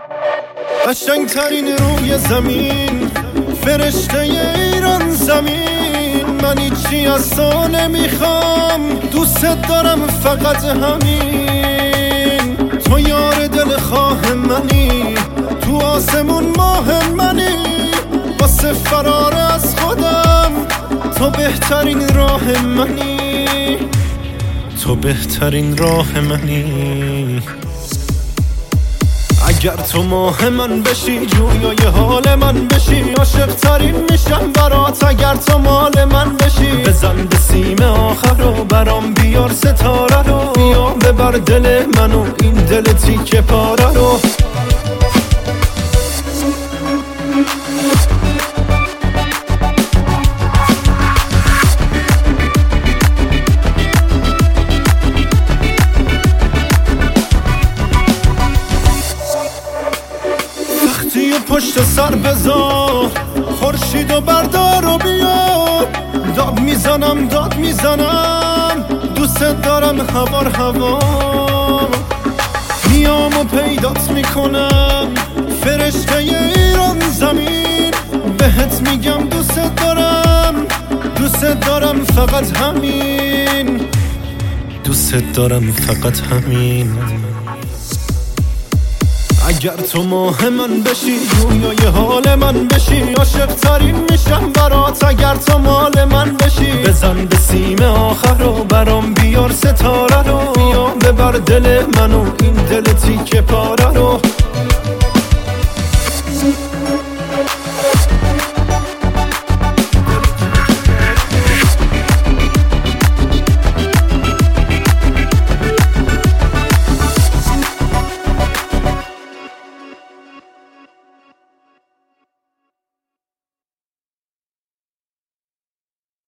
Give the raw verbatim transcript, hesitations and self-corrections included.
قشنگترین روی زمین، فرشته ایران زمین. من هیچی از تو نمیخوام، دوست دارم فقط همین. تو یار دلخواه منی، تو آسمون ماه منی. واسه فرار از خودم تو بهترین راه منی، تو بهترین راه منی. اگر تو ماه من بشی، جویای حال من بشی، عاشق ترین میشم برات. اگر تو مال من بشی، بزن به سیم آخر رو، برام بیار ستاره رو. بیا ببر دل منو، این دل تیکه پاره رو. پشت سر بذار، خورشید و بردار و بیار. داد میزنم داد میزنم، دوست دارم هوار هوا. میام و پیدات میکنم، فرشته ایران زمین. بهت میگم دوست دارم، دوست دارم فقط همین، دوست دارم فقط همین. اگر تو ماه من بشی، جویای حال من بشی، عاشق ترین میشم برات. اگر تو مال من بشی، بزن به سیم آخر رو، برام بیار ستاره رو. بیا ببر دل منو، این دل تیکه پاره رو.